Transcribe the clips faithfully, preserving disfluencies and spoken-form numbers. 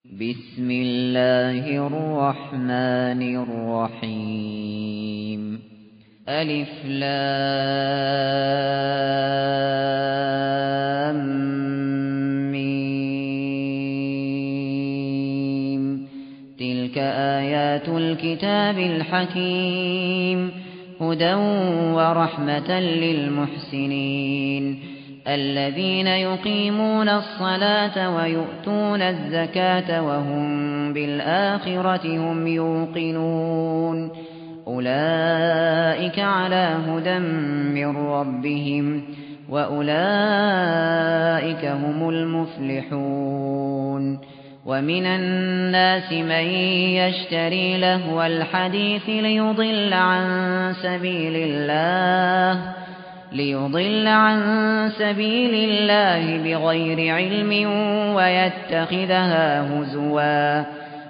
بسم الله الرحمن الرحيم ألف لام ميم تلك آيات الكتاب الحكيم هدى ورحمة للمحسنين الذين يقيمون الصلاة ويؤتون الزكاة وهم بالآخرة هم يوقنون أولئك على هدى من ربهم وأولئك هم المفلحون ومن الناس من يشتري لهو الحديث ليضل عن سبيل الله ليضل عن سبيل الله بغير علم ويتخذها هزوا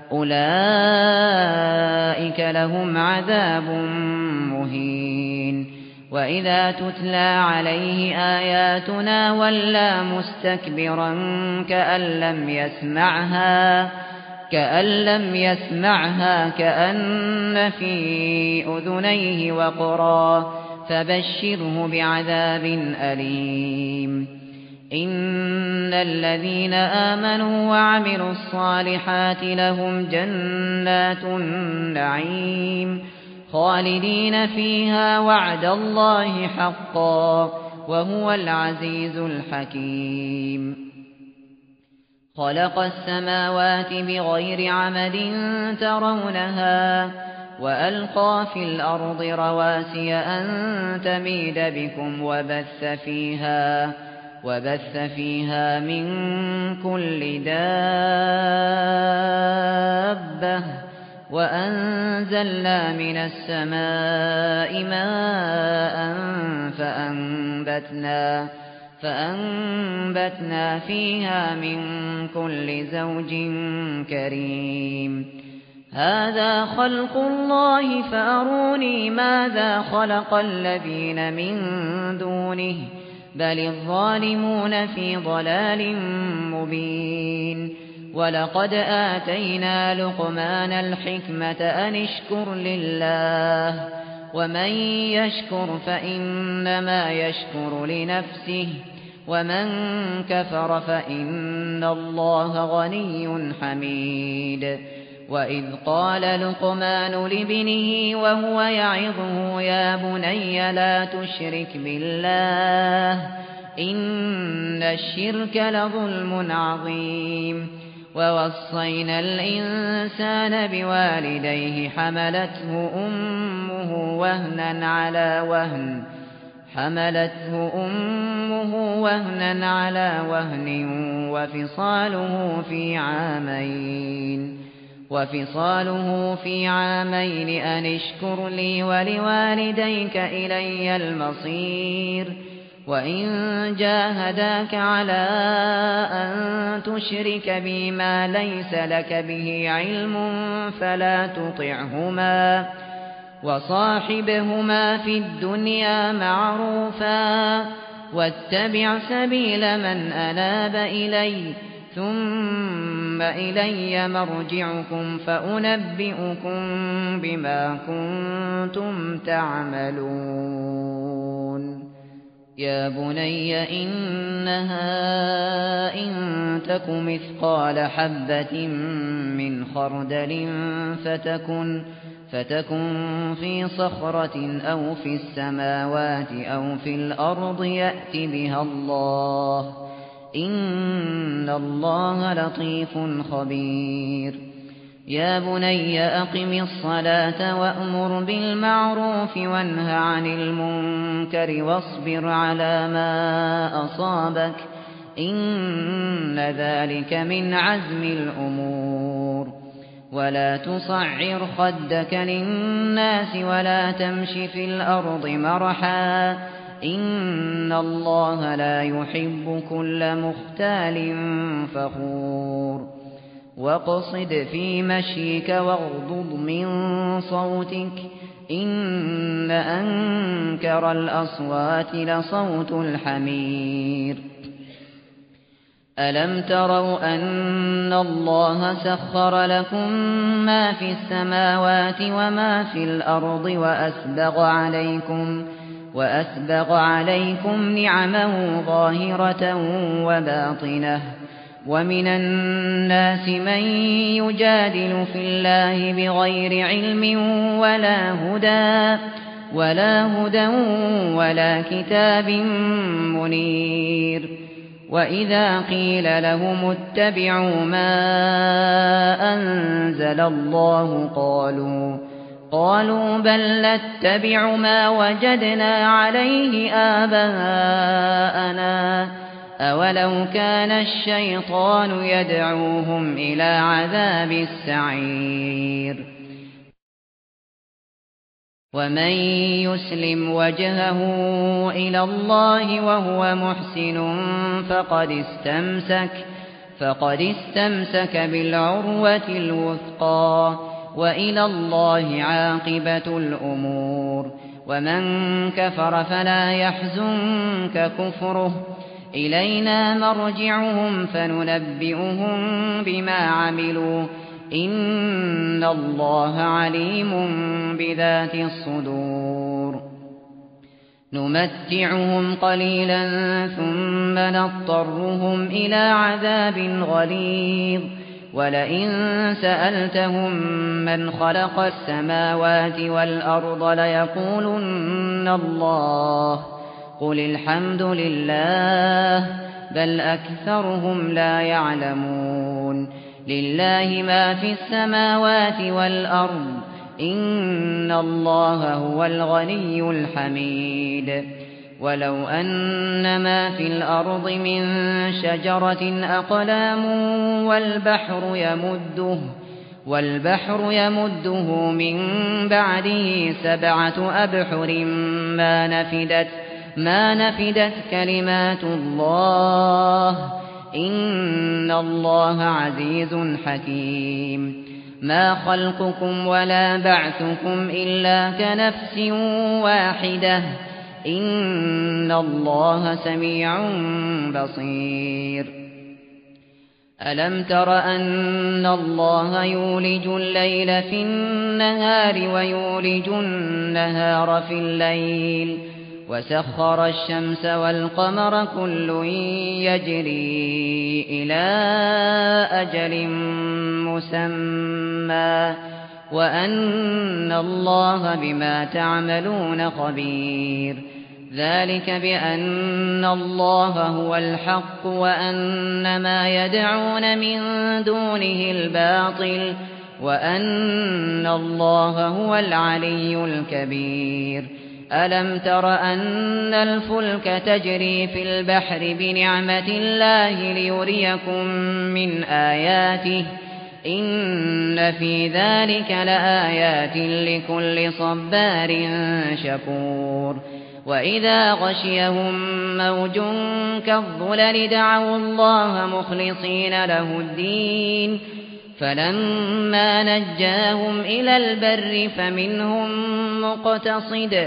أولئك لهم عذاب مهين وإذا تتلى عليه آياتنا ولى مستكبرا كأن لم يسمعها كأن لم يسمعها كأن في أذنيه وقرا فبشره بعذاب أليم إن الذين آمنوا وعملوا الصالحات لهم جنات النعيم خالدين فيها وعد الله حقا وهو العزيز الحكيم خلق السماوات بغير عمد ترونها وألقى في الأرض رواسي أن تميد بكم وبث فيها وبث فيها من كل دابة وأنزلنا من السماء ماء فأنبتنا فأنبتنا فيها من كل زوج كريم هذا خلق الله فأروني ماذا خلق الذين من دونه بل الظالمون في ضلال مبين ولقد آتينا لقمان الحكمة أن اشكر لله ومن يشكر فإنما يشكر لنفسه ومن كفر فإن الله غني حميد وإذ قال لقمان لابنه وهو يعظه يا بني لا تشرك بالله إن الشرك لظلم عظيم ووصينا الإنسان بوالديه حملته أمه وهنا على وهن حملته أمه وهنا على وهن وفصاله في عامين وفصاله في عامين أن اشكر لي ولوالديك إلي المصير وإن جاهداك على أن تشرك بي ما ليس لك به علم فلا تطعهما وصاحبهما في الدنيا معروفا واتبع سبيل من أناب إلي ثم إلي مرجعكم فأنبئكم بما كنتم تعملون يا بني إنها إن تك مثقال حبة من خردل فتكن فتكن في صخرة أو في السماوات أو في الأرض يأت بها الله إن الله لطيف خبير يا بني أقم الصلاة وأمر بالمعروف وانه عن المنكر واصبر على ما أصابك إن ذلك من عزم الأمور ولا تصعر خدك للناس ولا تمش في الأرض مرحا إن الله لا يحب كل مختال فخور واقصد في مشيك واغضض من صوتك إن أنكر الأصوات لصوت الحمير ألم تروا أن الله سخر لكم ما في السماوات وما في الأرض وأسبغ عليكم وأسبغ عليكم نعمه ظاهرة وباطنة ومن الناس من يجادل في الله بغير علم ولا هدى ولا هدى ولا كتاب منير وإذا قيل لهم اتبعوا ما أنزل الله قالوا قالوا بل نتبع ما وجدنا عليه آباءنا أولو كان الشيطان يدعوهم إلى عذاب السعير ومن يسلم وجهه إلى الله وهو محسن فقد استمسك فقد استمسك بالعروة الوثقى وإلى الله عاقبة الأمور ومن كفر فلا يحزنك كفره إلينا مرجعهم فننبئهم بما عملوا إن الله عليم بذات الصدور نمتعهم قليلا ثم نضطرهم إلى عذاب غليظ ولئن سألتهم من خلق السماوات والأرض ليقولن الله قل الحمد لله بل أكثرهم لا يعلمون لله ما في السماوات والأرض إن الله هو الغني الحميد ولو أن ما في الأرض من شجرة أقلام والبحر يمده والبحر يمده من بعده سبعة أبحر ما نفدت ما نفدت كلمات الله إن الله عزيز حكيم ما خلقكم ولا بعثكم إلا كنفس واحدة إن الله سميع بصير ألم تر أن الله يولج الليل في النهار ويولج النهار في الليل وسخر الشمس والقمر كل يجري إلى أجل مسمى وأن الله بما تعملون خبير ذلك بأن الله هو الحق وأن ما يدعون من دونه الباطل وأن الله هو العلي الكبير ألم تر أن الفلك تجري في البحر بنعمة الله ليريكم من آياته إن في ذلك لآيات لكل صبار شكور وإذا غشيهم موج كالظلل دعوا الله مخلصين له الدين فلما نجاهم إلى البر فمنهم مقتصد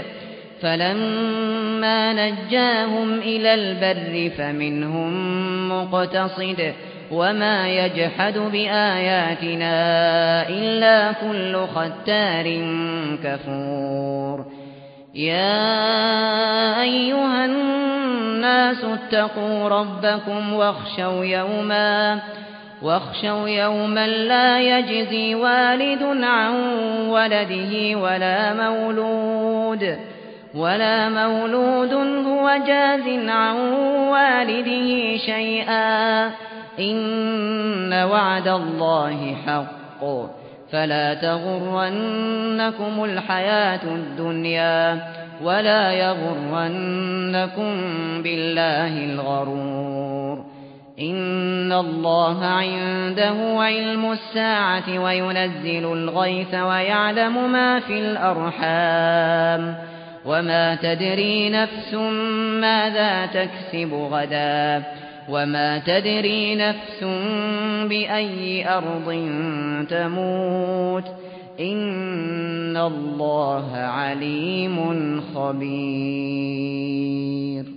فلما نجاهم إلى البر فمنهم مقتصد وما يجحد بآياتنا إلا كل ختار كفور يا أيها الناس اتقوا ربكم واخشوا يوما واخشوا يوما لا يجزي والد عن ولده ولا مولود ولا مولود هو جاز عن والده شيئا إن وعد الله حق فلا تغرنكم الحياة الدنيا ولا يغرنكم بالله الغرور إن الله عنده علم الساعة وينزل الغيث ويعلم ما في الأرحام وما تدري نفس ماذا تكسب غدا وما تدري نفس بأي أرض تموت إن الله عليم خبير